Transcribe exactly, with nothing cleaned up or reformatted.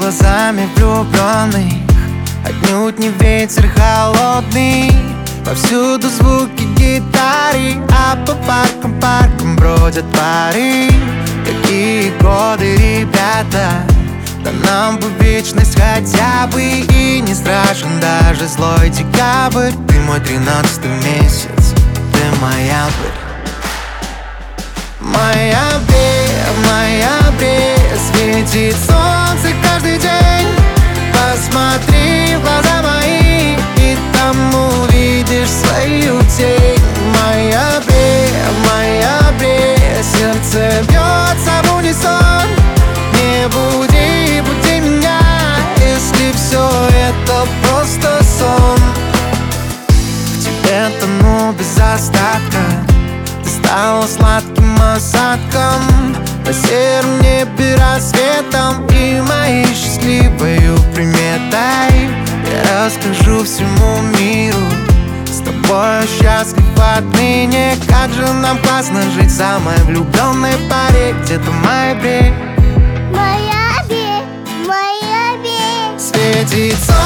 глазами влюбленных, отнюдь не ветер холодный. Повсюду звуки гитары, а по паркам, паркам бродят пары. Какие годы, ребята, да нам бы вечность хотя бы. И не страшен даже злой декабрь. Ты мой тринадцатый месяц, ты ноябрь. Ноябре, в ноябре светит солнце каждый день. Посмотри в глаза мои, и там увидишь свою тень. В ноябре, в ноябре сердце бьется в унисон. Не буди, буди меня, если все это просто сон. В тебе тону без остатка, ты стала сладким осадком на сером небе рассветом и моей счастливою приметой. Я расскажу всему миру, с тобой счастлив отныне. Как же нам классно жить в самой влюбленной паре, где-то в ноябре. Ноябре, ноябре Светит солнце